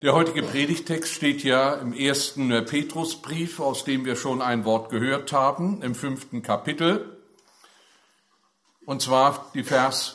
Der heutige Predigtext steht ja im 1. Petrusbrief, aus dem wir schon ein Wort gehört haben, im 5. Kapitel. Und zwar die Vers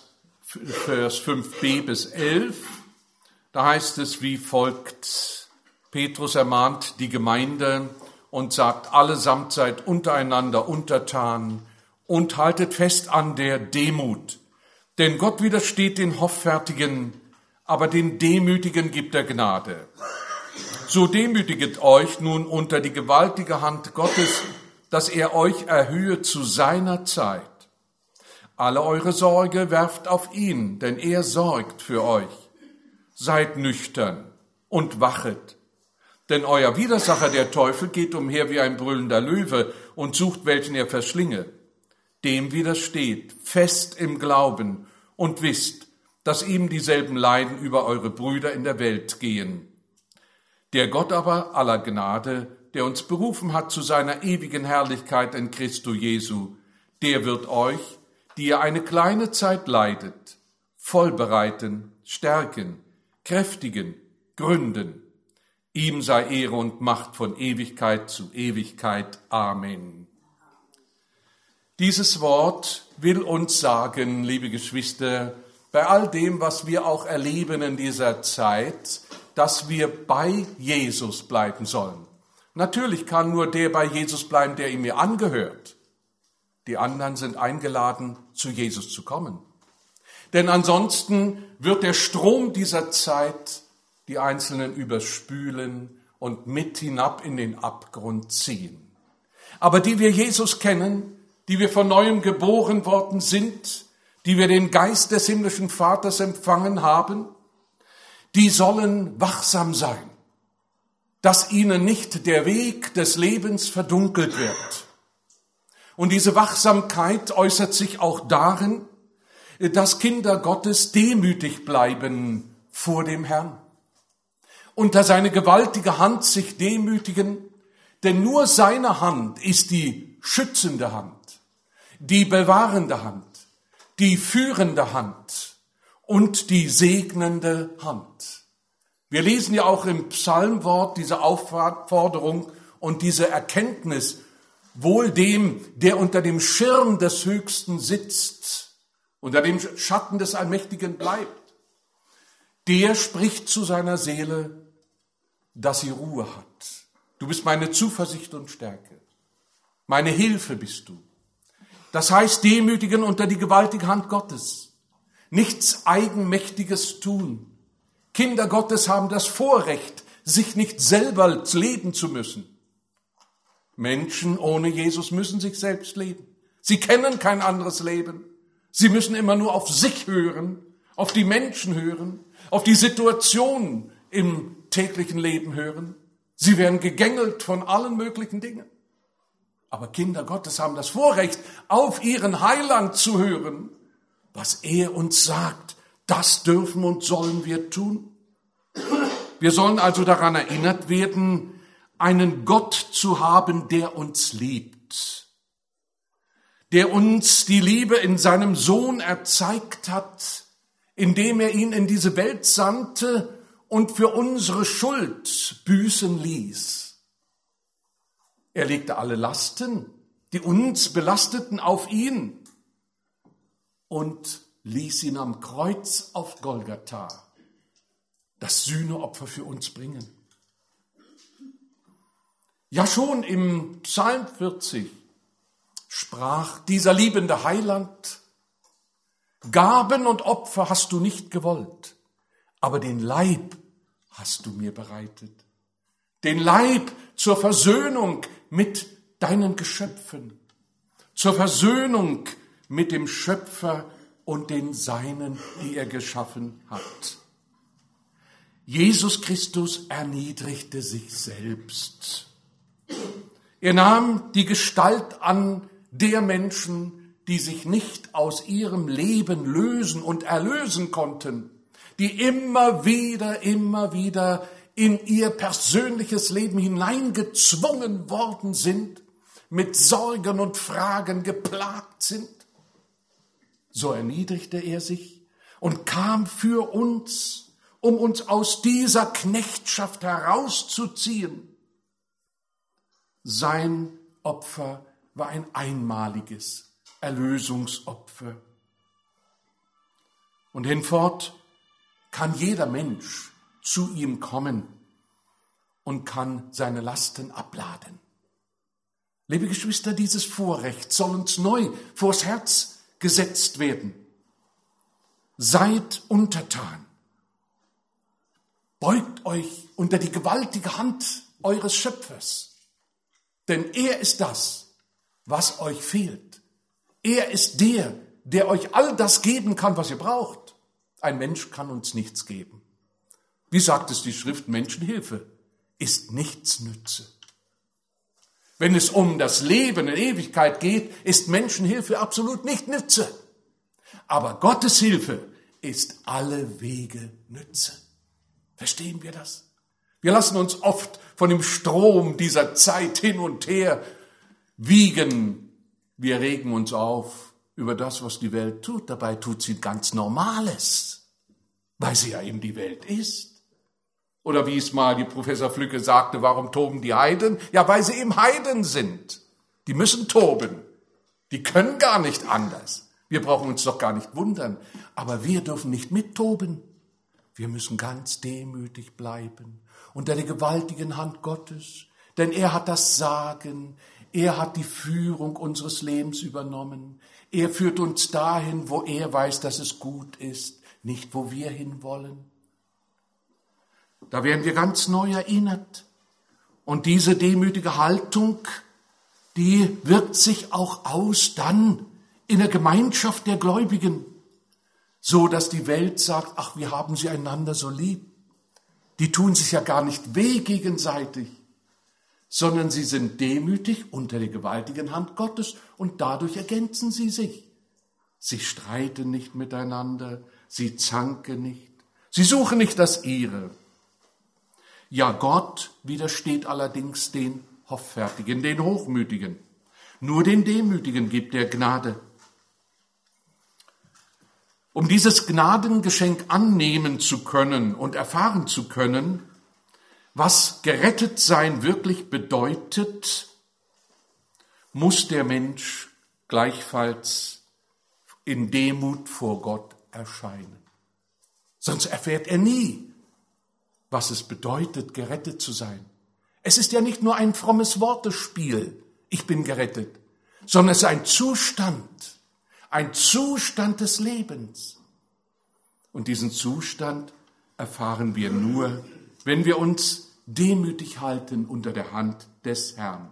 5b bis 11. Da heißt es wie folgt: Petrus ermahnt die Gemeinde und sagt, allesamt seid untereinander untertan und haltet fest an der Demut. Denn Gott widersteht den Hoffärtigen, aber den Demütigen gibt er Gnade. So demütiget euch nun unter die gewaltige Hand Gottes, dass er euch erhöhe zu seiner Zeit. Alle eure Sorge werft auf ihn, denn er sorgt für euch. Seid nüchtern und wachet. Denn euer Widersacher, der Teufel, geht umher wie ein brüllender Löwe und sucht, welchen er verschlinge. Dem widersteht, fest im Glauben, und wisst, dass ihm dieselben Leiden über eure Brüder in der Welt gehen. Der Gott aber aller Gnade, der uns berufen hat zu seiner ewigen Herrlichkeit in Christo Jesu, der wird euch, die ihr eine kleine Zeit leidet, vollbereiten, stärken, kräftigen, gründen. Ihm sei Ehre und Macht von Ewigkeit zu Ewigkeit. Amen. Dieses Wort will uns sagen, liebe Geschwister, bei all dem, was wir auch erleben in dieser Zeit, dass wir bei Jesus bleiben sollen. Natürlich kann nur der bei Jesus bleiben, der ihm mir angehört. Die anderen sind eingeladen, zu Jesus zu kommen. Denn ansonsten wird der Strom dieser Zeit die Einzelnen überspülen und mit hinab in den Abgrund ziehen. Aber die wir Jesus kennen, die wir von Neuem geboren worden sind, die wir den Geist des himmlischen Vaters empfangen haben, die sollen wachsam sein, dass ihnen nicht der Weg des Lebens verdunkelt wird. Und diese Wachsamkeit äußert sich auch darin, dass Kinder Gottes demütig bleiben vor dem Herrn, unter seine gewaltige Hand sich demütigen, denn nur seine Hand ist die schützende Hand, die bewahrende Hand, die führende Hand und die segnende Hand. Wir lesen ja auch im Psalmwort diese Aufforderung und diese Erkenntnis, wohl dem, der unter dem Schirm des Höchsten sitzt, unter dem Schatten des Allmächtigen bleibt. Der spricht zu seiner Seele, dass sie Ruhe hat. Du bist meine Zuversicht und Stärke. Meine Hilfe bist du. Das heißt, demütigen unter die gewaltige Hand Gottes. Nichts Eigenmächtiges tun. Kinder Gottes haben das Vorrecht, sich nicht selber leben zu müssen. Menschen ohne Jesus müssen sich selbst leben. Sie kennen kein anderes Leben. Sie müssen immer nur auf sich hören, auf die Menschen hören, auf die Situation im täglichen Leben hören. Sie werden gegängelt von allen möglichen Dingen. Aber Kinder Gottes haben das Vorrecht, auf ihren Heiland zu hören, was er uns sagt. Das dürfen und sollen wir tun. Wir sollen also daran erinnert werden, einen Gott zu haben, der uns liebt, der uns die Liebe in seinem Sohn erzeigt hat, indem er ihn in diese Welt sandte und für unsere Schuld büßen ließ. Er legte alle Lasten, die uns belasteten, auf ihn und ließ ihn am Kreuz auf Golgatha das Sühneopfer für uns bringen. Ja, schon im Psalm 40 sprach dieser liebende Heiland: Gaben und Opfer hast du nicht gewollt, aber den Leib hast du mir bereitet. Den Leib zur Versöhnung mit deinen Geschöpfen, zur Versöhnung mit dem Schöpfer und den Seinen, die er geschaffen hat. Jesus Christus erniedrigte sich selbst. Er nahm die Gestalt an der Menschen, die sich nicht aus ihrem Leben lösen und erlösen konnten, die immer wieder in ihr persönliches Leben hineingezwungen worden sind, mit Sorgen und Fragen geplagt sind. So erniedrigte er sich und kam für uns um uns aus dieser Knechtschaft herauszuziehen. Sein Opfer war ein einmaliges Erlösungsopfer. Und hinfort kann jeder Mensch zu ihm kommen und kann seine Lasten abladen. Liebe Geschwister, dieses Vorrecht soll uns neu vors Herz gesetzt werden. Seid untertan. Beugt euch unter die gewaltige Hand eures Schöpfers. Denn er ist das, was euch fehlt. Er ist der euch all das geben kann, was ihr braucht. Ein Mensch kann uns nichts geben. Wie sagt es die Schrift? Menschenhilfe ist nichts nütze. Wenn es um das Leben in Ewigkeit geht, ist Menschenhilfe absolut nicht nütze. Aber Gottes Hilfe ist alle Wege nütze. Verstehen wir das? Wir lassen uns oft von dem Strom dieser Zeit hin und her wiegen. Wir regen uns auf über das, was die Welt tut. Dabei tut sie ganz Normales, weil sie ja eben die Welt ist. Oder wie es mal die Professor Flücke sagte, warum toben die Heiden? Ja, weil sie eben Heiden sind. Die müssen toben. Die können gar nicht anders. Wir brauchen uns doch gar nicht wundern. Aber wir dürfen nicht mittoben. Wir müssen ganz demütig bleiben unter der gewaltigen Hand Gottes. Denn er hat das Sagen, er hat die Führung unseres Lebens übernommen. Er führt uns dahin, wo er weiß, dass es gut ist, nicht wo wir hinwollen. Da werden wir ganz neu erinnert. Und diese demütige Haltung, die wirkt sich auch aus dann in der Gemeinschaft der Gläubigen, so dass die Welt sagt, ach, wir haben sie einander so lieb. Die tun sich ja gar nicht weh gegenseitig, sondern sie sind demütig unter der gewaltigen Hand Gottes und dadurch ergänzen sie sich. Sie streiten nicht miteinander, sie zanken nicht, sie suchen nicht das Ihre. Ja, Gott widersteht allerdings den Hoffärtigen, den Hochmütigen. Nur den Demütigen gibt er Gnade. Um dieses Gnadengeschenk annehmen zu können und erfahren zu können, was gerettet sein wirklich bedeutet, muss der Mensch gleichfalls in Demut vor Gott erscheinen. Sonst erfährt er nie, was es bedeutet, gerettet zu sein. Es ist ja nicht nur ein frommes Wortespiel, ich bin gerettet, sondern es ist ein Zustand des Lebens. Und diesen Zustand erfahren wir nur, wenn wir uns demütig halten unter der Hand des Herrn.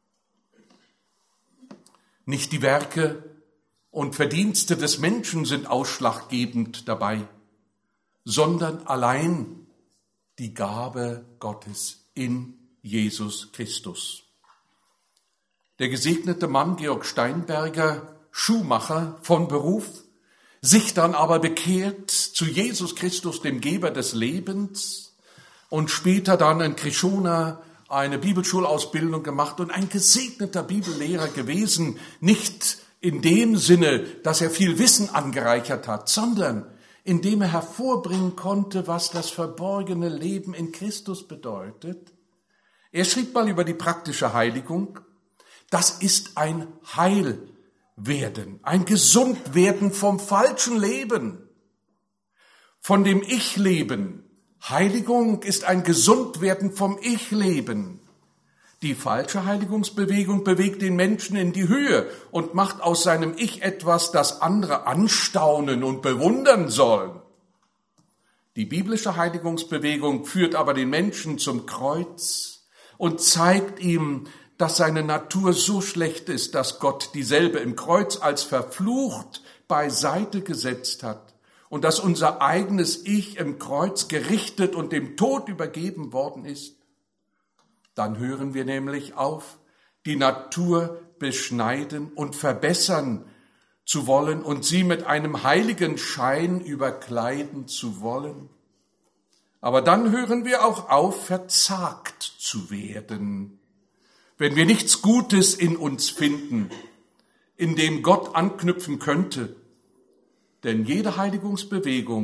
Nicht die Werke und Verdienste des Menschen sind ausschlaggebend dabei, sondern allein die Gabe Gottes in Jesus Christus. Der gesegnete Mann Georg Steinberger, Schuhmacher von Beruf, sich dann aber bekehrt zu Jesus Christus, dem Geber des Lebens, und später dann in Krishona eine Bibelschulausbildung gemacht und ein gesegneter Bibellehrer gewesen, nicht in dem Sinne, dass er viel Wissen angereichert hat, sondern indem er hervorbringen konnte, was das verborgene Leben in Christus bedeutet. Er schrieb mal über die praktische Heiligung, das ist ein Heilwerden, ein Gesundwerden vom falschen Leben, von dem Ich-Leben. Heiligung ist ein Gesundwerden vom Ich-Leben. Die falsche Heiligungsbewegung bewegt den Menschen in die Höhe und macht aus seinem Ich etwas, das andere anstaunen und bewundern sollen. Die biblische Heiligungsbewegung führt aber den Menschen zum Kreuz und zeigt ihm, dass seine Natur so schlecht ist, dass Gott dieselbe im Kreuz als verflucht beiseite gesetzt hat und dass unser eigenes Ich im Kreuz gerichtet und dem Tod übergeben worden ist. Dann hören wir nämlich auf, die Natur beschneiden und verbessern zu wollen und sie mit einem heiligen Schein überkleiden zu wollen. Aber dann hören wir auch auf, verzagt zu werden, wenn wir nichts Gutes in uns finden, in dem Gott anknüpfen könnte. Denn jede Heiligungsbewegung,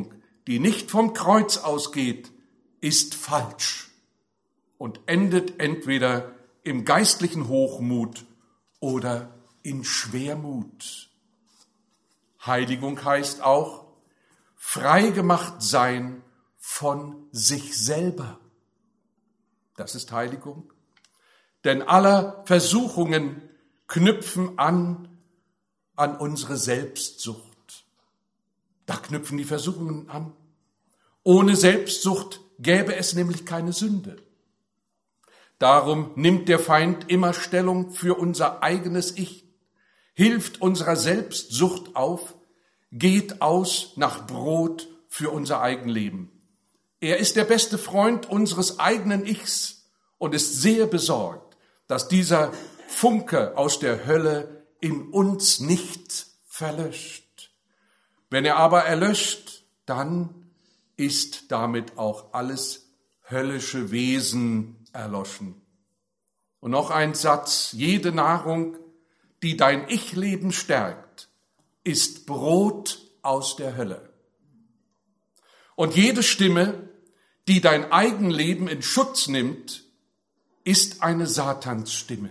die nicht vom Kreuz ausgeht, ist falsch und endet entweder im geistlichen Hochmut oder in Schwermut. Heiligung heißt auch freigemacht sein von sich selber. Das ist Heiligung. Denn aller Versuchungen knüpfen an unsere Selbstsucht. Da knüpfen die Versuchungen an. Ohne Selbstsucht gäbe es nämlich keine Sünde. Darum nimmt der Feind immer Stellung für unser eigenes Ich, hilft unserer Selbstsucht auf, geht aus nach Brot für unser Eigenleben. Er ist der beste Freund unseres eigenen Ichs und ist sehr besorgt, dass dieser Funke aus der Hölle in uns nicht verlöscht. Wenn er aber erlöscht, dann ist damit auch alles höllische Wesen erloschen. Und noch ein Satz: Jede Nahrung, die dein Ich-Leben stärkt, ist Brot aus der Hölle. Und jede Stimme, die dein Eigenleben in Schutz nimmt, ist eine Satansstimme.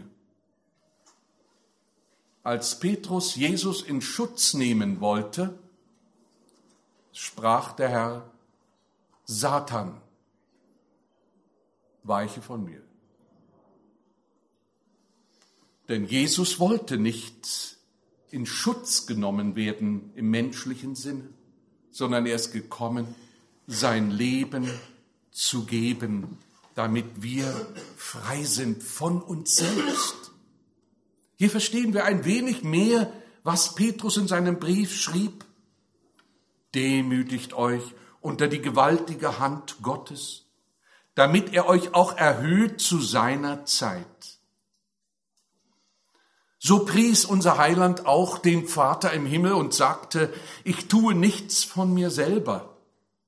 Als Petrus Jesus in Schutz nehmen wollte, sprach der Herr: Satan, weiche von mir. Denn Jesus wollte nicht in Schutz genommen werden im menschlichen Sinne, sondern er ist gekommen, sein Leben zu geben, damit wir frei sind von uns selbst. Hier verstehen wir ein wenig mehr, was Petrus in seinem Brief schrieb. Demütigt euch unter die gewaltige Hand Gottes, damit er euch auch erhöht zu seiner Zeit. So pries unser Heiland auch den Vater im Himmel und sagte: Ich tue nichts von mir selber,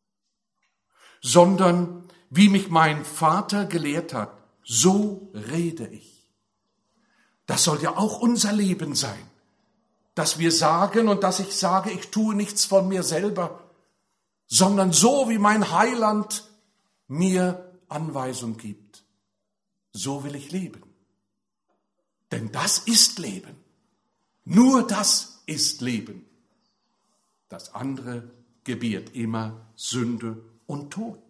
sondern wie mich mein Vater gelehrt hat, so rede ich. Das soll ja auch unser Leben sein, dass wir sagen und dass ich sage, ich tue nichts von mir selber, sondern so wie mein Heiland mir Anweisung gibt, so will ich leben. Denn das ist Leben. Nur das ist Leben. Das andere gebiert immer Sünde und Tod.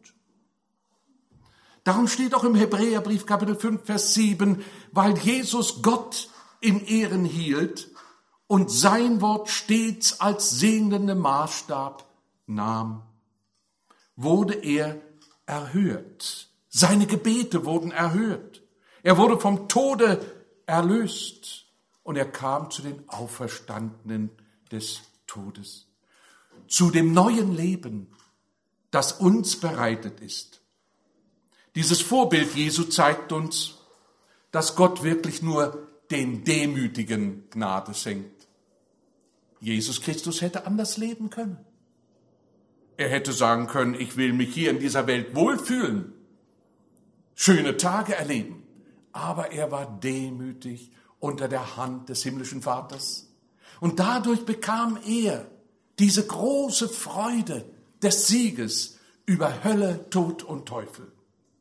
Darum steht auch im Hebräerbrief Kapitel 5, Vers 7, weil Jesus Gott in Ehren hielt und sein Wort stets als segnenden Maßstab nahm, wurde er erhört. Seine Gebete wurden erhört. Er wurde vom Tode erlöst und er kam zu den Auferstandenen des Todes, zu dem neuen Leben, das uns bereitet ist. Dieses Vorbild Jesu zeigt uns, dass Gott wirklich nur den Demütigen Gnade schenkt. Jesus Christus hätte anders leben können. Er hätte sagen können: Ich will mich hier in dieser Welt wohlfühlen, schöne Tage erleben. Aber er war demütig unter der Hand des himmlischen Vaters. Und dadurch bekam er diese große Freude des Sieges über Hölle, Tod und Teufel.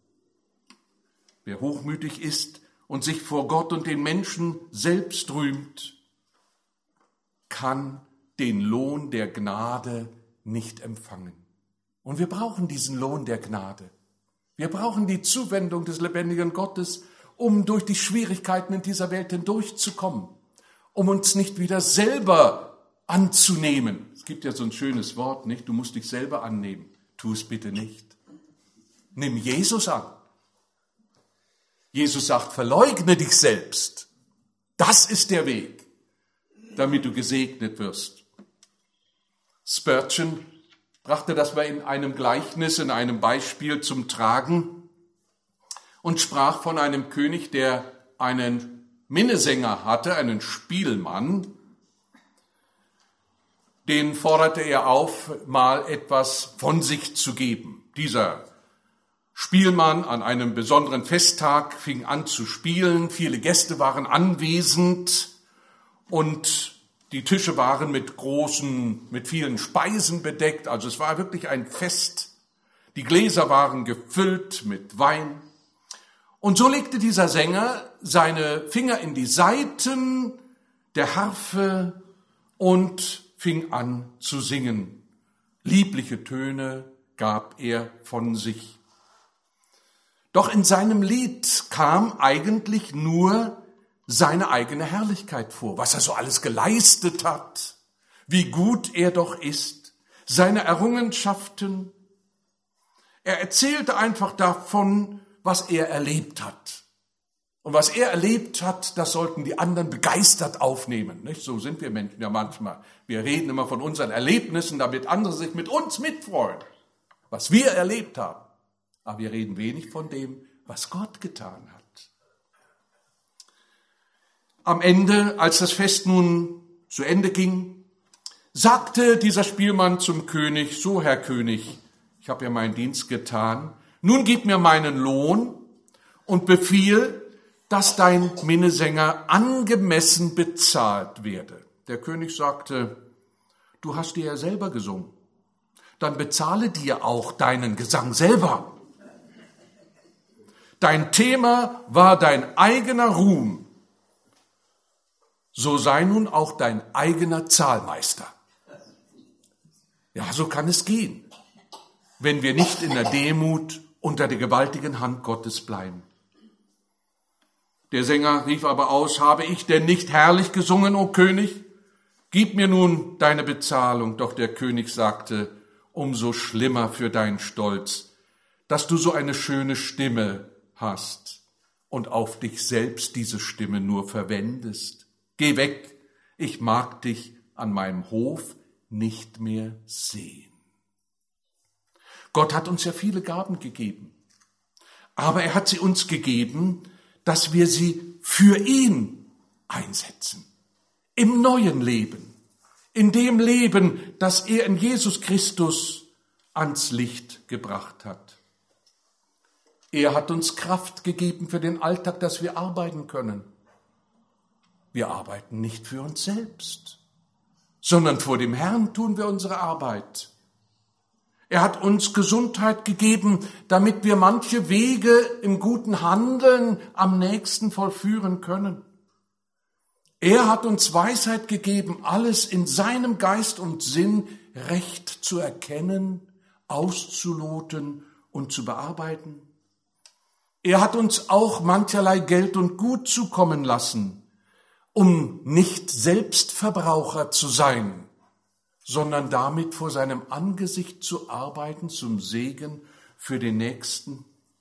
Wer hochmütig ist und sich vor Gott und den Menschen selbst rühmt, kann den Lohn der Gnade nicht empfangen. Und wir brauchen diesen Lohn der Gnade. Wir brauchen die Zuwendung des lebendigen Gottes, um durch die Schwierigkeiten in dieser Welt hindurchzukommen, um uns nicht wieder selber anzunehmen. Es gibt ja so ein schönes Wort, nicht? Du musst dich selber annehmen. Tu es bitte nicht. Nimm Jesus an. Jesus sagt: Verleugne dich selbst. Das ist der Weg, damit du gesegnet wirst. Spurgeon brachte das mal in einem Gleichnis, in einem Beispiel zum Tragen und sprach von einem König, der einen Minnesänger hatte, einen Spielmann. Den forderte er auf, mal etwas von sich zu geben. Dieser Spielmann an einem besonderen Festtag fing an zu spielen, viele Gäste waren anwesend und Die Tische waren mit vielen Speisen bedeckt, also es war wirklich ein Fest. Die Gläser waren gefüllt mit Wein. Und so legte dieser Sänger seine Finger in die Saiten der Harfe und fing an zu singen. Liebliche Töne gab er von sich. Doch in seinem Lied kam eigentlich nur seine eigene Herrlichkeit vor, was er so alles geleistet hat, wie gut er doch ist, seine Errungenschaften. Er erzählte einfach davon, was er erlebt hat. Und was er erlebt hat, das sollten die anderen begeistert aufnehmen. Nicht? So sind wir Menschen ja manchmal. Wir reden immer von unseren Erlebnissen, damit andere sich mit uns mitfreuen, was wir erlebt haben. Aber wir reden wenig von dem, was Gott getan hat. Am Ende, als das Fest nun zu Ende ging, sagte dieser Spielmann zum König: So, Herr König, ich habe ja meinen Dienst getan, nun gib mir meinen Lohn und befiehl, dass dein Minnesänger angemessen bezahlt werde. Der König sagte: Du hast dir ja selber gesungen, dann bezahle dir auch deinen Gesang selber. Dein Thema war dein eigener Ruhm, so sei nun auch dein eigener Zahlmeister. Ja, so kann es gehen, wenn wir nicht in der Demut unter der gewaltigen Hand Gottes bleiben. Der Sänger rief aber aus: Habe ich denn nicht herrlich gesungen, o König? Gib mir nun deine Bezahlung. Doch der König sagte: Umso schlimmer für deinen Stolz, dass du so eine schöne Stimme hast und auf dich selbst diese Stimme nur verwendest. Geh weg, ich mag dich an meinem Hof nicht mehr sehen. Gott hat uns ja viele Gaben gegeben, aber er hat sie uns gegeben, dass wir sie für ihn einsetzen. Im neuen Leben, in dem Leben, das er in Jesus Christus ans Licht gebracht hat. Er hat uns Kraft gegeben für den Alltag, dass wir arbeiten können. Wir arbeiten nicht für uns selbst, sondern vor dem Herrn tun wir unsere Arbeit. Er hat uns Gesundheit gegeben, damit wir manche Wege im guten Handeln am nächsten vollführen können. Er hat uns Weisheit gegeben, alles in seinem Geist und Sinn recht zu erkennen, auszuloten und zu bearbeiten. Er hat uns auch mancherlei Geld und Gut zukommen lassen, um nicht Selbstverbraucher zu sein, sondern damit vor seinem Angesicht zu arbeiten, zum Segen für den Nächsten.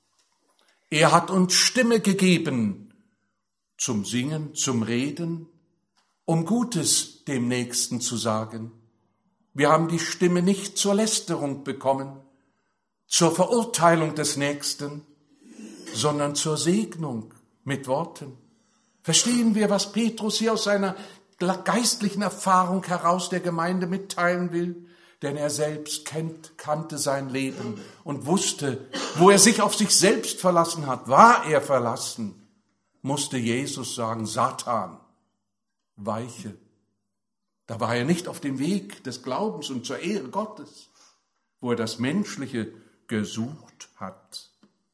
Er hat uns Stimme gegeben zum Singen, zum Reden, um Gutes dem Nächsten zu sagen. Wir haben die Stimme nicht zur Lästerung bekommen, zur Verurteilung des Nächsten, sondern zur Segnung mit Worten. Verstehen wir, was Petrus hier aus seiner geistlichen Erfahrung heraus der Gemeinde mitteilen will? Denn er selbst kannte sein Leben und wusste, wo er sich auf sich selbst verlassen hat, war er verlassen, musste Jesus sagen: Satan, weiche. Da war er nicht auf dem Weg des Glaubens und zur Ehre Gottes, wo er das Menschliche gesucht hat.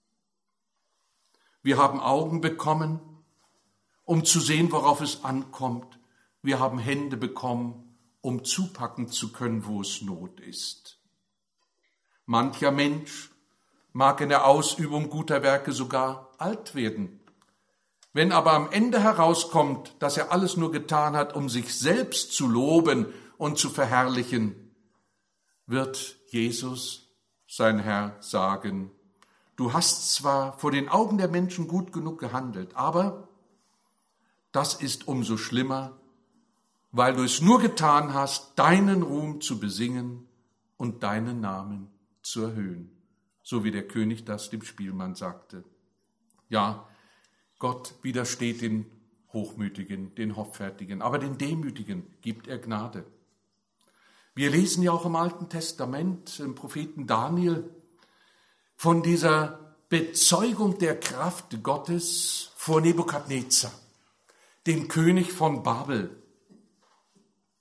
Wir haben Augen bekommen, um zu sehen, worauf es ankommt. Wir haben Hände bekommen, um zupacken zu können, wo es Not ist. Mancher Mensch mag in der Ausübung guter Werke sogar alt werden. Wenn aber am Ende herauskommt, dass er alles nur getan hat, um sich selbst zu loben und zu verherrlichen, wird Jesus, sein Herr, sagen: Du hast zwar vor den Augen der Menschen gut genug gehandelt, aber das ist umso schlimmer, weil du es nur getan hast, deinen Ruhm zu besingen und deinen Namen zu erhöhen, so wie der König das dem Spielmann sagte. Ja, Gott widersteht den Hochmütigen, den Hoffärtigen, aber den Demütigen gibt er Gnade. Wir lesen ja auch im Alten Testament, im Propheten Daniel, von dieser Bezeugung der Kraft Gottes vor Nebukadnezar, dem König von Babel.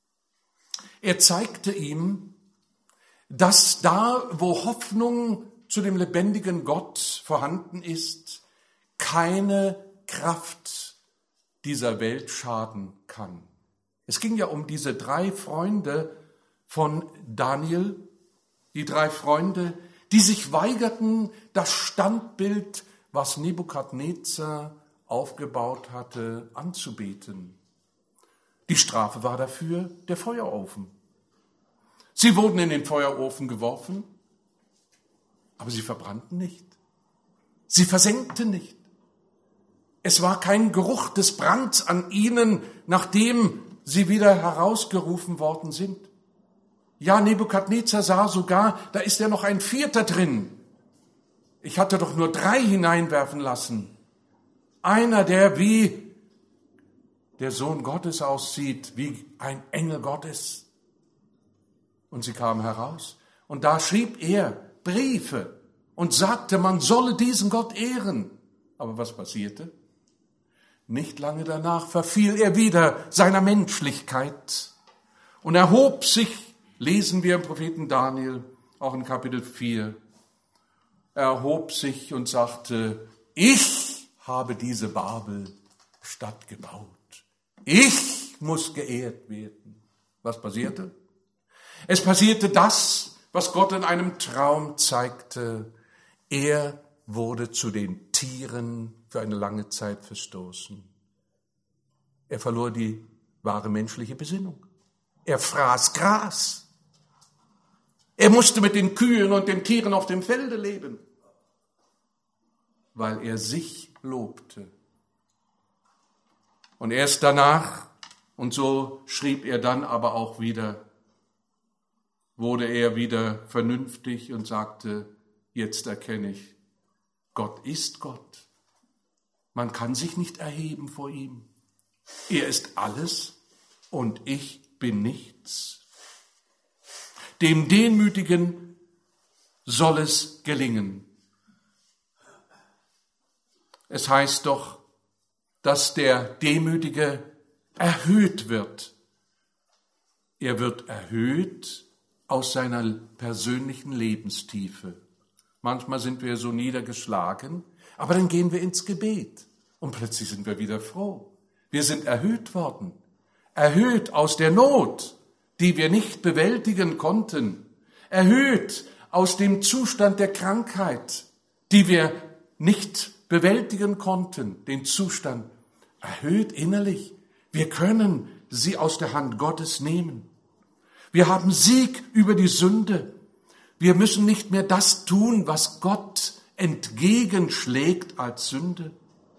Er zeigte ihm, dass da, wo Hoffnung zu dem lebendigen Gott vorhanden ist, keine Kraft dieser Welt schaden kann. Es ging ja um diese 3 Freunde von Daniel, die 3 Freunde, die sich weigerten, das Standbild, was Nebukadnezar aufgebaut hatte, anzubeten. Die Strafe war dafür der Feuerofen. Sie wurden in den Feuerofen geworfen, aber sie verbrannten nicht. Sie versenkten nicht. Es war kein Geruch des Brands an ihnen, nachdem sie wieder herausgerufen worden sind. Ja, Nebukadnezar sah sogar, da ist ja noch ein 4. drin. Ich hatte doch nur 3 hineinwerfen lassen. Einer, der wie der Sohn Gottes aussieht, wie ein Engel Gottes. Und sie kamen heraus. Und da schrieb er Briefe und sagte, man solle diesen Gott ehren. Aber was passierte? Nicht lange danach verfiel er wieder seiner Menschlichkeit und erhob sich, lesen wir im Propheten Daniel, auch in Kapitel 4, er erhob sich und sagte, ich habe diese Babelstadt gebaut. Ich muss geehrt werden. Was passierte? Es passierte das, was Gott in einem Traum zeigte. Er wurde zu den Tieren für eine lange Zeit verstoßen. Er verlor die wahre menschliche Besinnung. Er fraß Gras. Er musste mit den Kühen und den Tieren auf dem Felde leben, weil er sich lobte. Und erst danach, und so schrieb er dann aber auch wieder, wurde er wieder vernünftig und sagte, jetzt erkenne ich, Gott ist Gott. Man kann sich nicht erheben vor ihm. Er ist alles und ich bin nichts. Dem Demütigen soll es gelingen. Es heißt doch, dass der Demütige erhöht wird. Er wird erhöht aus seiner persönlichen Lebenstiefe. Manchmal sind wir so niedergeschlagen, aber dann gehen wir ins Gebet und plötzlich sind wir wieder froh. Wir sind erhöht worden, erhöht aus der Not, die wir nicht bewältigen konnten, erhöht aus dem Zustand der Krankheit, die wir nicht bewältigen konnten, den Zustand, erhöht innerlich. Wir können sie aus der Hand Gottes nehmen. Wir haben Sieg über die Sünde. Wir müssen nicht mehr das tun, was Gott entgegenschlägt als Sünde.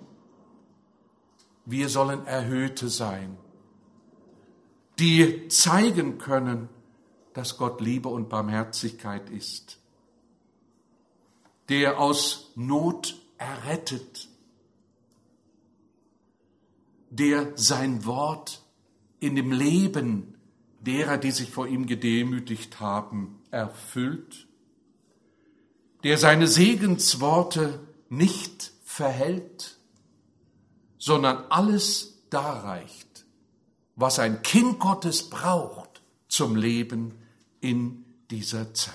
Wir sollen Erhöhte sein, die zeigen können, dass Gott Liebe und Barmherzigkeit ist, der aus Not errettet, der sein Wort in dem Leben derer, die sich vor ihm gedemütigt haben, erfüllt, der seine Segensworte nicht verhält, sondern alles darreicht, was ein Kind Gottes braucht zum Leben in dieser Zeit.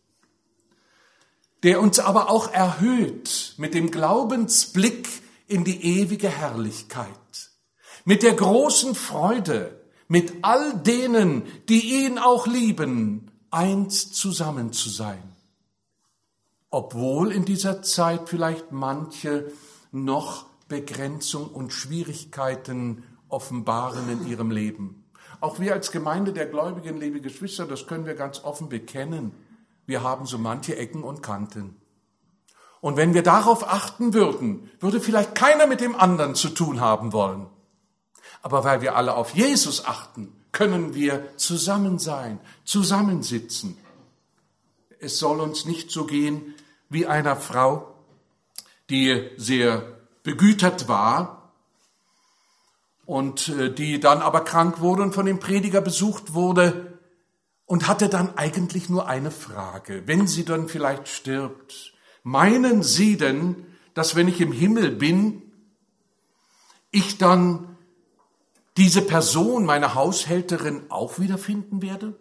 Der uns aber auch erhöht mit dem Glaubensblick in die ewige Herrlichkeit, mit der großen Freude, mit all denen, die ihn auch lieben, eins zusammen zu sein. Obwohl in dieser Zeit vielleicht manche noch Begrenzung und Schwierigkeiten offenbaren in ihrem Leben. Auch wir als Gemeinde der Gläubigen, liebe Geschwister, das können wir ganz offen bekennen. Wir haben so manche Ecken und Kanten. Und wenn wir darauf achten würden, würde vielleicht keiner mit dem anderen zu tun haben wollen. Aber weil wir alle auf Jesus achten, können wir zusammen sein, zusammensitzen. Es soll uns nicht so gehen wie einer Frau, die sehr begütert war und die dann aber krank wurde und von dem Prediger besucht wurde und hatte dann eigentlich nur eine Frage. Wenn sie dann vielleicht stirbt, meinen Sie denn, dass wenn ich im Himmel bin, ich dann diese Person, meine Haushälterin, auch wiederfinden werde?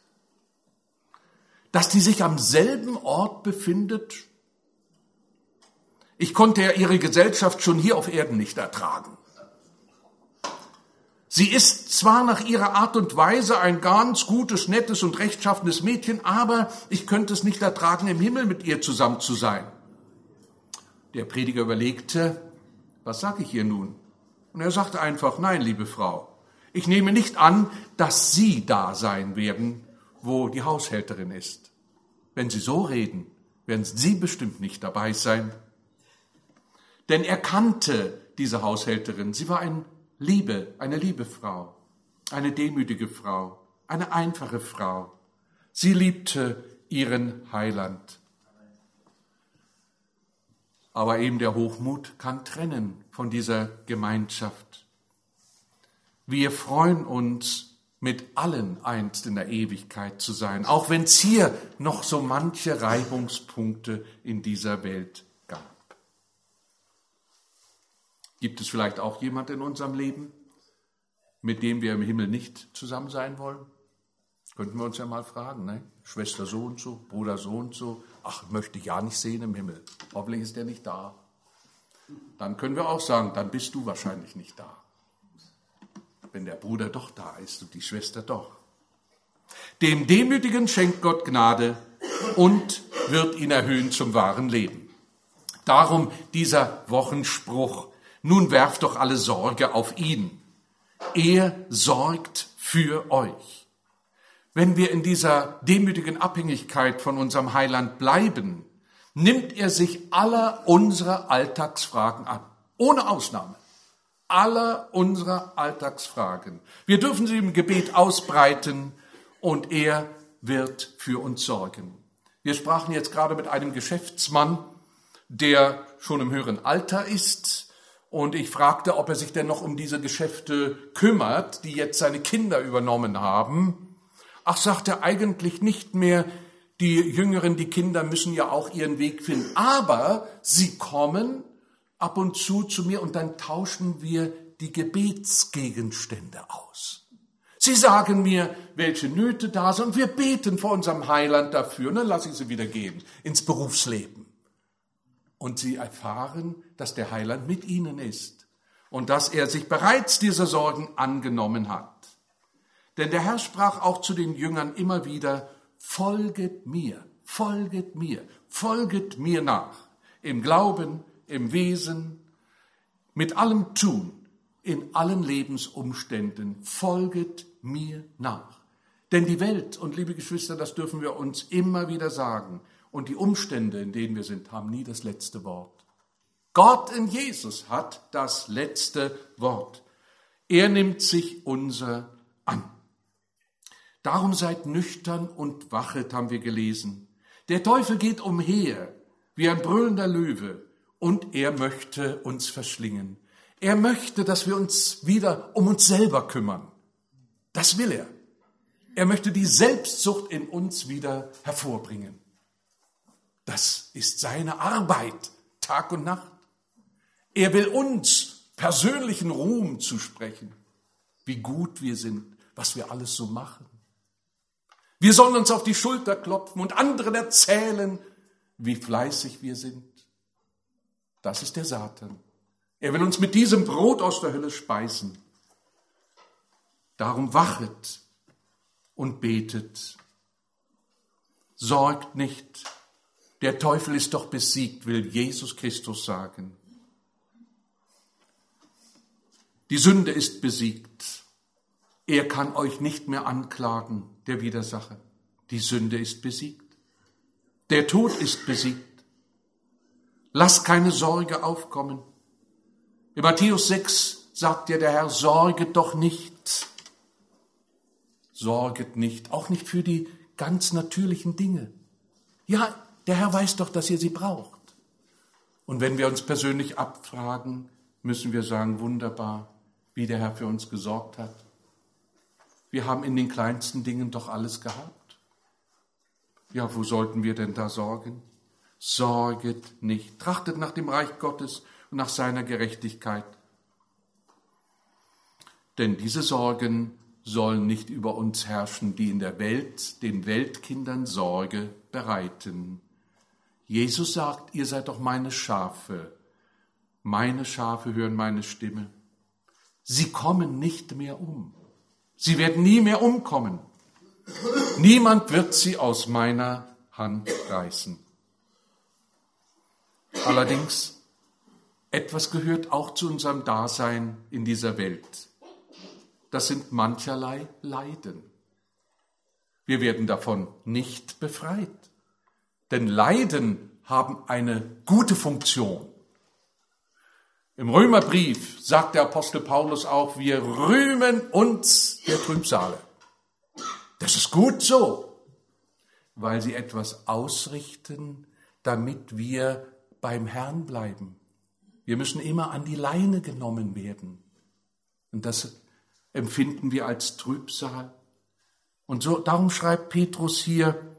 Dass die sich am selben Ort befindet? Ich konnte ja ihre Gesellschaft schon hier auf Erden nicht ertragen. Sie ist zwar nach ihrer Art und Weise ein ganz gutes, nettes und rechtschaffenes Mädchen, aber ich könnte es nicht ertragen, im Himmel mit ihr zusammen zu sein. Der Prediger überlegte, was sage ich ihr nun? Und er sagte einfach, nein, liebe Frau, ich nehme nicht an, dass Sie da sein werden, wo die Haushälterin ist. Wenn Sie so reden, werden Sie bestimmt nicht dabei sein. Denn er kannte diese Haushälterin. Sie war eine liebe Frau, eine demütige Frau, eine einfache Frau. Sie liebte ihren Heiland. Aber eben der Hochmut kann trennen von dieser Gemeinschaft. Wir freuen uns, mit allen einst in der Ewigkeit zu sein, auch wenn es hier noch so manche Reibungspunkte in dieser Welt gab. Gibt es vielleicht auch jemand in unserem Leben, mit dem wir im Himmel nicht zusammen sein wollen? Könnten wir uns ja mal fragen, ne? Schwester so und so, Bruder so und so. Ach, möchte ich ja nicht sehen im Himmel. Hoffentlich ist der nicht da. Dann können wir auch sagen, dann bist du wahrscheinlich nicht da. Wenn der Bruder doch da ist und die Schwester doch. Dem Demütigen schenkt Gott Gnade und wird ihn erhöhen zum wahren Leben. Darum dieser Wochenspruch, nun werft doch alle Sorge auf ihn. Er sorgt für euch. Wenn wir in dieser demütigen Abhängigkeit von unserem Heiland bleiben, nimmt er sich aller unserer Alltagsfragen an. Ohne Ausnahme. Aller unserer Alltagsfragen. Wir dürfen sie im Gebet ausbreiten und er wird für uns sorgen. Wir sprachen jetzt gerade mit einem Geschäftsmann, der schon im höheren Alter ist. Und ich fragte, ob er sich denn noch um diese Geschäfte kümmert, die jetzt seine Kinder übernommen haben. Ach, sagt er, eigentlich nicht mehr. Die Jüngeren, die Kinder müssen ja auch ihren Weg finden. Aber sie kommen ab und zu mir und dann tauschen wir die Gebetsgegenstände aus. Sie sagen mir, welche Nöte da sind und wir beten vor unserem Heiland dafür. Und dann lasse ich sie wieder gehen ins Berufsleben. Und sie erfahren, dass der Heiland mit ihnen ist und dass er sich bereits dieser Sorgen angenommen hat. Denn der Herr sprach auch zu den Jüngern immer wieder, folget mir nach, im Glauben, im Wesen, mit allem Tun, in allen Lebensumständen, folget mir nach. Denn die Welt, und liebe Geschwister, das dürfen wir uns immer wieder sagen, und die Umstände, in denen wir sind, haben nie das letzte Wort. Gott in Jesus hat das letzte Wort. Er nimmt sich unser an. Darum seid nüchtern und wachet, haben wir gelesen. Der Teufel geht umher wie ein brüllender Löwe und er möchte uns verschlingen. Er möchte, dass wir uns wieder um uns selber kümmern. Das will er. Er möchte die Selbstsucht in uns wieder hervorbringen. Das ist seine Arbeit, Tag und Nacht. Er will uns persönlichen Ruhm zusprechen, wie gut wir sind, was wir alles so machen. Wir sollen uns auf die Schulter klopfen und anderen erzählen, wie fleißig wir sind. Das ist der Satan. Er will uns mit diesem Brot aus der Hölle speisen. Darum wachet und betet. Sorgt nicht. Der Teufel ist doch besiegt, will Jesus Christus sagen. Die Sünde ist besiegt. Er kann euch nicht mehr anklagen, der Widersacher. Die Sünde ist besiegt. Der Tod ist besiegt. Lasst keine Sorge aufkommen. In Matthäus 6 sagt ja der Herr, sorget doch nicht. Sorget nicht, auch nicht für die ganz natürlichen Dinge. Ja, der Herr weiß doch, dass ihr sie braucht. Und wenn wir uns persönlich abfragen, müssen wir sagen, wunderbar, wie der Herr für uns gesorgt hat. Wir haben in den kleinsten Dingen doch alles gehabt. Ja, wo sollten wir denn da sorgen? Sorget nicht. Trachtet nach dem Reich Gottes und nach seiner Gerechtigkeit. Denn diese Sorgen sollen nicht über uns herrschen, die in der Welt den Weltkindern Sorge bereiten. Jesus sagt, ihr seid doch meine Schafe hören meine Stimme. Sie kommen nicht mehr um. Sie werden nie mehr umkommen. Niemand wird sie aus meiner Hand reißen. Allerdings, etwas gehört auch zu unserem Dasein in dieser Welt. Das sind mancherlei Leiden. Wir werden davon nicht befreit. Denn Leiden haben eine gute Funktion. Im Römerbrief sagt der Apostel Paulus auch, wir rühmen uns der Trübsale. Das ist gut so, weil sie etwas ausrichten, damit wir beim Herrn bleiben. Wir müssen immer an die Leine genommen werden. Und das empfinden wir als Trübsal. Und so, darum schreibt Petrus hier,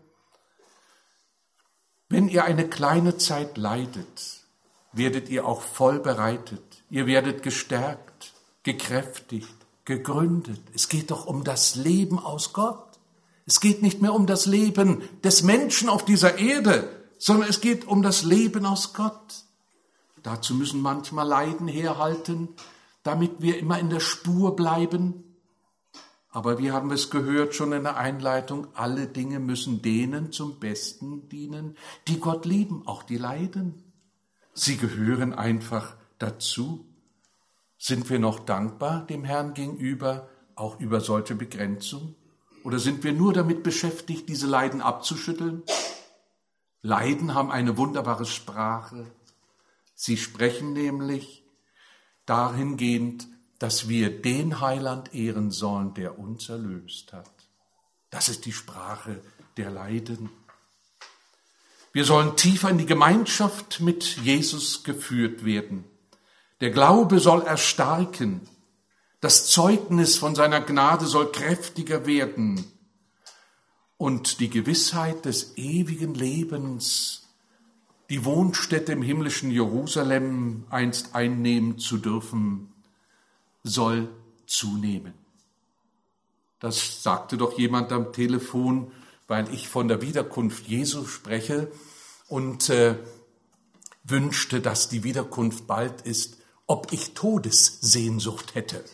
wenn ihr eine kleine Zeit leidet, werdet ihr auch voll bereitet. Ihr werdet gestärkt, gekräftigt, gegründet. Es geht doch um das Leben aus Gott. Es geht nicht mehr um das Leben des Menschen auf dieser Erde, sondern es geht um das Leben aus Gott. Dazu müssen manchmal Leiden herhalten, damit wir immer in der Spur bleiben. Aber wir haben es gehört schon in der Einleitung, alle Dinge müssen denen zum Besten dienen, die Gott lieben, auch die Leiden. Sie gehören einfach dazu. Sind wir noch dankbar dem Herrn gegenüber, auch über solche Begrenzung? Oder sind wir nur damit beschäftigt, diese Leiden abzuschütteln? Leiden haben eine wunderbare Sprache. Sie sprechen nämlich dahingehend, dass wir den Heiland ehren sollen, der uns erlöst hat. Das ist die Sprache der Leiden. Wir sollen tiefer in die Gemeinschaft mit Jesus geführt werden. Der Glaube soll erstarken. Das Zeugnis von seiner Gnade soll kräftiger werden. Und die Gewissheit des ewigen Lebens, die Wohnstätte im himmlischen Jerusalem einst einnehmen zu dürfen, soll zunehmen. Das sagte doch jemand am Telefon, weil ich von der Wiederkunft Jesu spreche und wünschte, dass die Wiederkunft bald ist, ob ich Todessehnsucht hätte.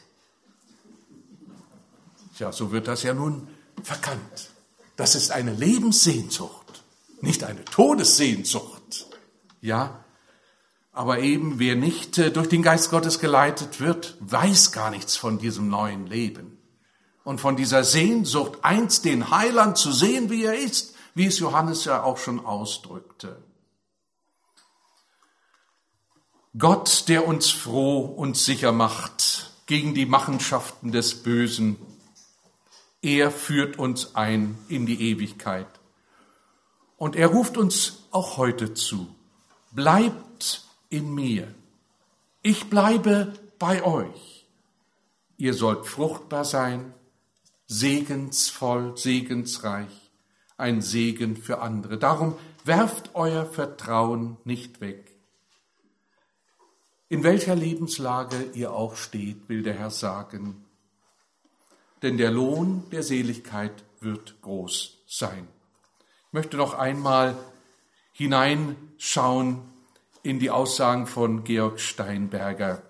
Ja, so wird das ja nun verkannt. Das ist eine Lebenssehnsucht, nicht eine Todessehnsucht. Ja, aber eben wer nicht durch den Geist Gottes geleitet wird, weiß gar nichts von diesem neuen Leben. Und von dieser Sehnsucht, einst den Heiland zu sehen, wie er ist, wie es Johannes ja auch schon ausdrückte. Gott, der uns froh und sicher macht gegen die Machenschaften des Bösen, er führt uns ein in die Ewigkeit. Und er ruft uns auch heute zu. Bleibt in mir. Ich bleibe bei euch. Ihr sollt fruchtbar sein, segensvoll, segensreich, ein Segen für andere. Darum werft euer Vertrauen nicht weg. In welcher Lebenslage ihr auch steht, will der Herr sagen, denn der Lohn der Seligkeit wird groß sein. Ich möchte noch einmal hineinschauen in die Aussagen von Georg Steinberger,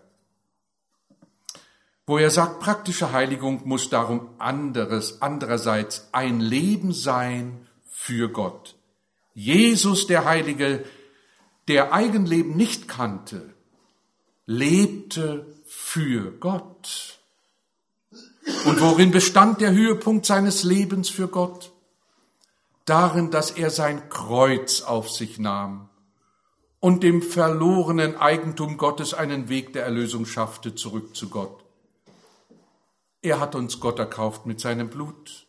wo er sagt, praktische Heiligung muss darum andererseits ein Leben sein für Gott. Jesus, der Heilige, der Eigenleben nicht kannte, lebte für Gott. Und worin bestand der Höhepunkt seines Lebens für Gott? Darin, dass er sein Kreuz auf sich nahm und dem verlorenen Eigentum Gottes einen Weg der Erlösung schaffte, zurück zu Gott. Er hat uns Gott erkauft mit seinem Blut.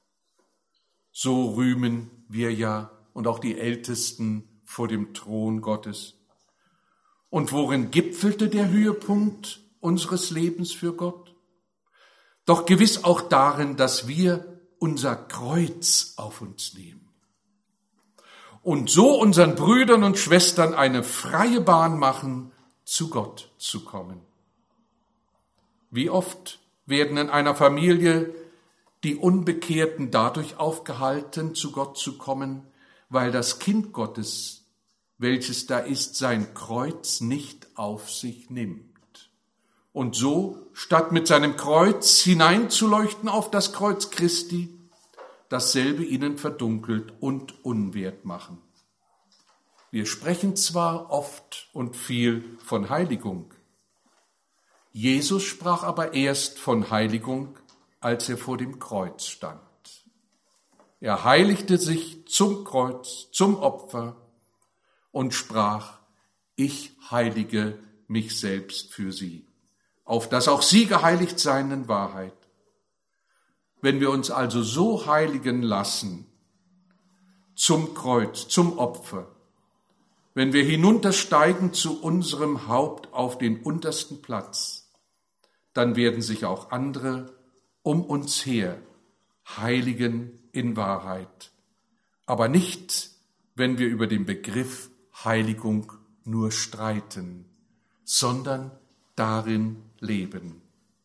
So rühmen wir ja und auch die Ältesten vor dem Thron Gottes. Und worin gipfelte der Höhepunkt unseres Lebens für Gott? Doch gewiss auch darin, dass wir unser Kreuz auf uns nehmen und so unseren Brüdern und Schwestern eine freie Bahn machen, zu Gott zu kommen. Wie oft werden in einer Familie die Unbekehrten dadurch aufgehalten, zu Gott zu kommen, weil das Kind Gottes, welches da ist, sein Kreuz nicht auf sich nimmt. Und so, statt mit seinem Kreuz hineinzuleuchten auf das Kreuz Christi, dasselbe ihnen verdunkelt und unwert machen. Wir sprechen zwar oft und viel von Heiligung. Jesus sprach aber erst von Heiligung, als er vor dem Kreuz stand. Er heiligte sich zum Kreuz, zum Opfer und sprach, ich heilige mich selbst für sie, auf dass auch sie geheiligt seien in Wahrheit. Wenn wir uns also so heiligen lassen, zum Kreuz, zum Opfer, wenn wir hinuntersteigen zu unserem Haupt auf den untersten Platz, dann werden sich auch andere um uns her heiligen in Wahrheit. Aber nicht, wenn wir über den Begriff Heiligung nur streiten, sondern darin leben.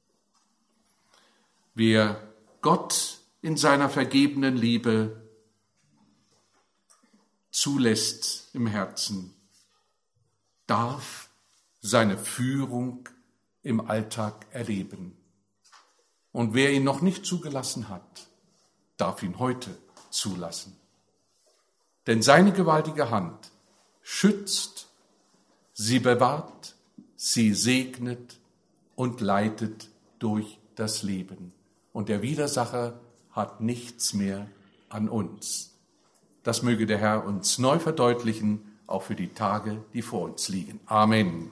Wer Gott in seiner vergebenen Liebe zulässt im Herzen, darf seine Führung im Alltag erleben. Und wer ihn noch nicht zugelassen hat, darf ihn heute zulassen. Denn seine gewaltige Hand schützt, sie bewahrt, sie segnet und leitet durch das Leben. Und der Widersacher hat nichts mehr an uns. Das möge der Herr uns neu verdeutlichen, auch für die Tage, die vor uns liegen. Amen.